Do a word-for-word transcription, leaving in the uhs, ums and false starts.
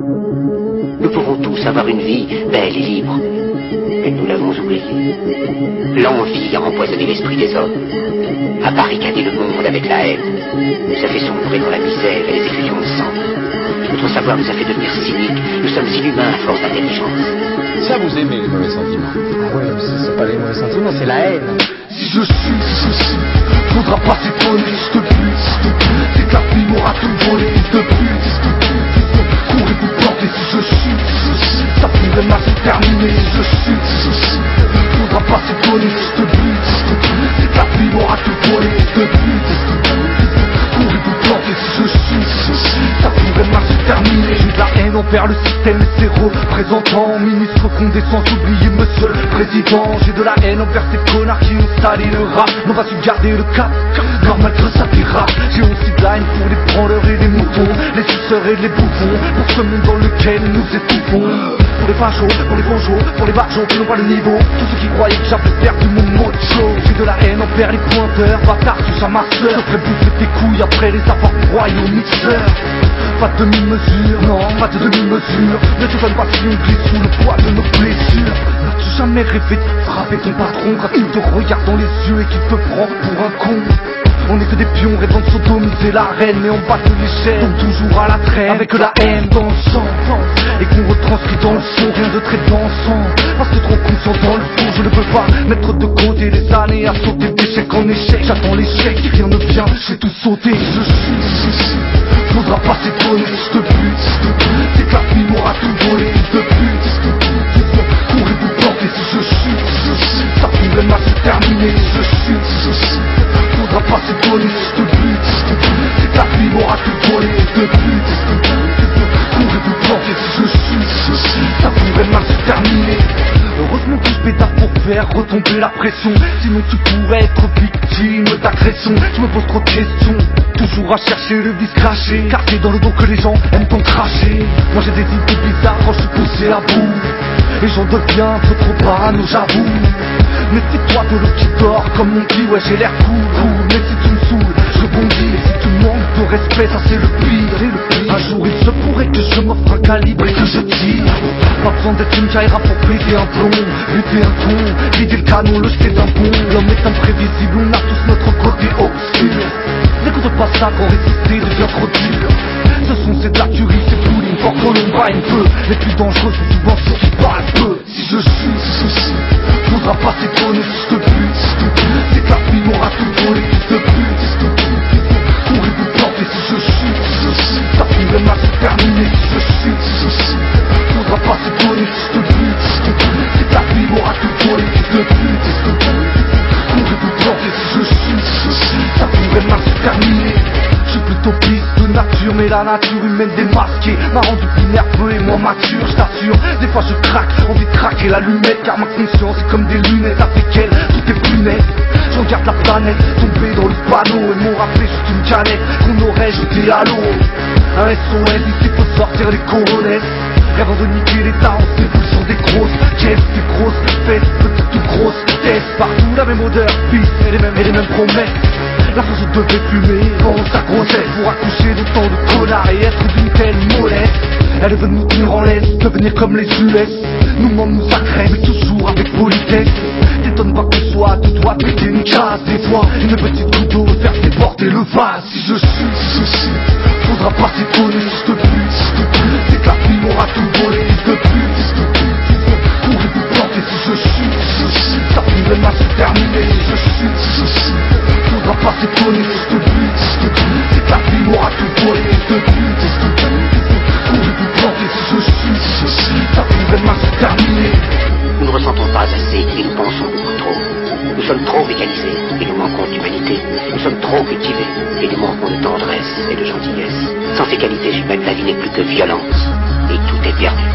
Nous pouvons tous avoir une vie belle et libre, mais nous l'avons oublié. L'envie a empoisonné l'esprit des hommes, a barricadé le monde avec la haine, nous a fait sombrer dans la misère et les effusions de sang. Notre savoir nous a fait devenir cyniques, nous sommes inhumains à force d'intelligence. Ça, vous aimez les mauvais sentiments? Ah ouais, c'est, c'est pas les mauvais sentiments, c'est la haine. Si je suis, si je suis, faudra pas s'étonner, je te pute, c'est que la vie m'aura tout volé, fils de pute. Courez vous planter si je suis, si je suis, ça pourrait mal se terminer si je suis, si je suis. Faudra pas s'étonner, je te bute, c'est que la vie m'aura tout volé, fils de pute. Courez vous planter si je suis, si je suis, ça pourrait mal se terminer. J'ai de la haine envers le système et ses représentants, ministre Condé sans oublier monsieur le président. J'ai de la haine envers ces connards qui ont sali le rap, n'ont pas su garder le cap, normal que ça dérape. J'ai aussi de la haine pour les branleurs et les moutons, les suceurs et les bouffons, pour ce monde dans lequel nous étouffons. Pour les fachos, pour les bonjos, pour les barjots qui n'ont pas le niveau, tous ceux qui croyaient que j'avais perdu mon mojo. J'ai de la haine envers les pointeurs, bâtards, touche à ma soeur. Je ferai bouffer tes couilles après les avoir broyés au mixeur. Pas de demi-mesure, non, pas de demi-mesure. Ne te donne pas si on glisse sous le poids de nos blessures. N'as-tu jamais rêvé de frapper ton patron quand il te regarde dans les yeux et qu'il te prend pour un con? On est que des pions rêvant de sodomiser la reine, mais on bat de l'échelle, donc toujours à la traîne, avec la haine dans le sang, et qu'on retranscrit dans le son, rien de très dansant, parce que trop conscient dans le fond, je ne peux pas mettre de côté les années à sauter d'échec en échec, j'attends l'échec, rien ne vient, je vais tout sauter, je suis, je suis, faudra pas s'étonner, je te bute, c'est que la vie m'aura tout volé, je te bute, courez vous planter si je suis, si je suis, ça pourrait mal se terminer, si je suis, si je suis. Faudra pas s'étonner, je te bute, c'est que la vie m'aura tout volé, je te bute. Courez vous planter si je suis, si je suis, ça pourrait mal se terminer. Heureusement que je pédale pour faire retomber la pression, sinon tu pourrais être victime d'agression. Je me pose trop de questions, toujours à chercher le vice craché, car c'est dans le dos que les gens aiment t'en cracher. Moi j'ai des idées bizarres quand je suis poussé à bout, et j'en deviens un peu trop parano, j'avoue. Méfie-toi de l'eau qui dort, comme on dit, ouais j'ai l'air cool, cool. Mais si tu me saoules, je rebondis. Et si tu manques de respect, ça c'est le pire, c'est le pire. Un jour il se pourrait que je m'offre un calibre et que je tire. Pas besoin d'être une caïra pour péter un plomb, buter un con, vider le canon, le jeter d'un pont. L'homme est imprévisible, on a tous notre côté obscur. N'écoute pas ça quand résister devient trop dur. Ce sont ces de la tuerie, c'est bouling, quand Columbine peu. Les plus dangereux sont souvent ceux qui parlent peu. Si je suis, si je suis, faudra pas s'étonner si je te bute, c'est que la vie m'aura tout volé, si je te bute. Courez vous planter si je suis, si je suis, ça pourrait mal se terminer si je suis, si je suis. Faudra pas s'étonner si je te bute, c'est que la vie m'aura tout volé, si je te bute. Courez vous planter si je suis, si je suis, ça pourrait mal se terminer. Je suis plutôt piste de nature, mais la nature humaine démasquée m'a rendu plus nerveux et moins mature, je t'assure. Des fois je craque, envie de craquer l'allumette, car ma conscience est comme des lunettes avec elle, tout est plus net. Je regarde la planète tomber dans le panneau et m'ont rappelé juste une canette qu'on aurait jeté à l'eau. Un S O S, ici faut sortir les coronettes, rêvant de niquer l'état, on se déboule sur des grosses caisses, des grosses fesses, petites ou grosses têtes. Partout la même odeur, pisse et les mêmes, et les mêmes promesses. La fois je devais fumer pendant sa grossesse pour accoucher de tant de connards et être d'une telle mollesse. Elle veut nous tenir en laisse, devenir comme les U S, nous ment, nous sacrés, mais toujours avec politesse. T'étonne pas que ce soit tout doigt péter une case. Des fois, une petite goutte d'eau veut faire déborder le vase. Si je suis, si je suis, faudra pas s'étonner si je te bute, si je te bute. C'est que la vie m'aura tout volé, si je te bute, si je te bute. Courez vous planter si je suis, si je suis, ça pourrait mal se terminer si je suis, si je suis. Faudra pas s'étonner si je te bute, si je te bute. C'est que la vie m'aura tout volé, si je te bute, si je te bute. Courez vous planter si je suis, si je suis, ça pourrait mal se terminer. Nous ne ressentons pas assez et nous pensons beaucoup trop. Nous sommes trop mécanisés et nous manquons d'humanité. Nous sommes trop cultivés et nous manquons de tendresse et de gentillesse. Sans ces qualités humaines, la vie n'est plus que violence et tout est perdu.